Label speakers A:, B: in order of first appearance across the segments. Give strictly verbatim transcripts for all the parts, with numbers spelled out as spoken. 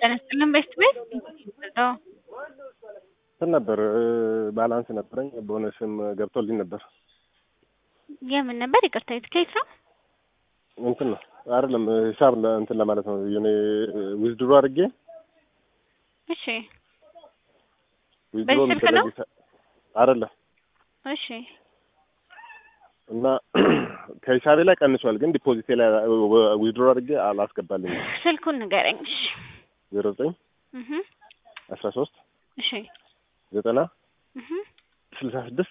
A: ተነስተን ቤት ቤት ነው
B: እንትን ነበር ባላንስ ነበረኝ ቦነስም ገብቶልኝ ነበር።
A: የምን ነበር? ይቅርታ የትኬት ነው
B: እንትን ነው አይደለም ሂሳብ እንትን ለማለት ነው የኔ ዊዝድሮ አድርጌ።
A: እሺ
B: ዊዝድሮ
A: በስልክ ነው
B: አይደለም።
A: እሺ
B: እና ከሂሳቤ ላይ ቀንሷል፣ ግን ዲፖዚቴ ላይ ዊዝድሮ አድርጌ አላስገባልኝ።
A: ስልኩን ንገረኝ። እሺ
B: ዜሮ ዘጠኝ
A: እህ
B: አስራ ሶስት
A: እሺ
B: ዘጠና
A: እህ
B: ስልሳ ስድስት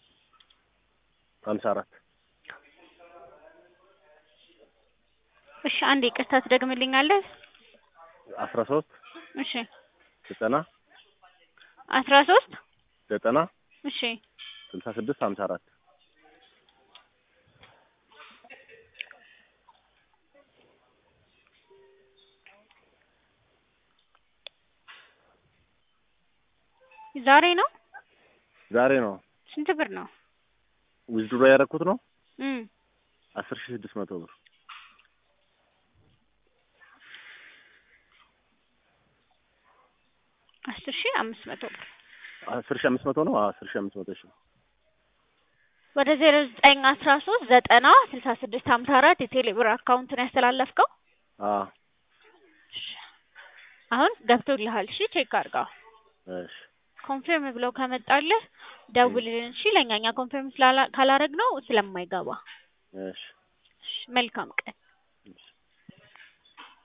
B: ሀምሳ አራት
A: እሺ አንዴ ይቅርታ ትደግምልኛለህ?
B: አስራ ሶስት
A: እሺ
B: ዘጠና
A: አስራ ሶስት
B: ዘጠና
A: እሺ
B: ስልሳ ስድስት ሀምሳ አራት
A: ዛሬ ነው
B: ዛሬ ነው።
A: ስንት ብር ነው
B: ዊዝድሮ ያደረኩት? ነው
A: እም
B: አስር ሺህ ስድስት መቶ ብር።
A: አስር ሺህ አምስት መቶ ብር
B: አስር ሺህ አምስት መቶ ነው። አስር ሺህ አምስት መቶ እሺ
A: ወደ ዜሮ ዘጠኝ አስራ ሶስት ዘጠና ስልሳ ስድስት ሀምሳ አራት የቴሌ ብር አካውንት ነው ያስተላለፍከው?
B: አዎ
A: አሁን ገብቶልሃል። እሺ ቼክ አድርገው።
B: እሺ
A: ኮንፊርም ብለው ከመጣልህ ደውልልን። እሺ ለኛኛ ኮንፊርም ካላረግነው ስለማይገባ።
B: እሺ
A: መልካም ቀን።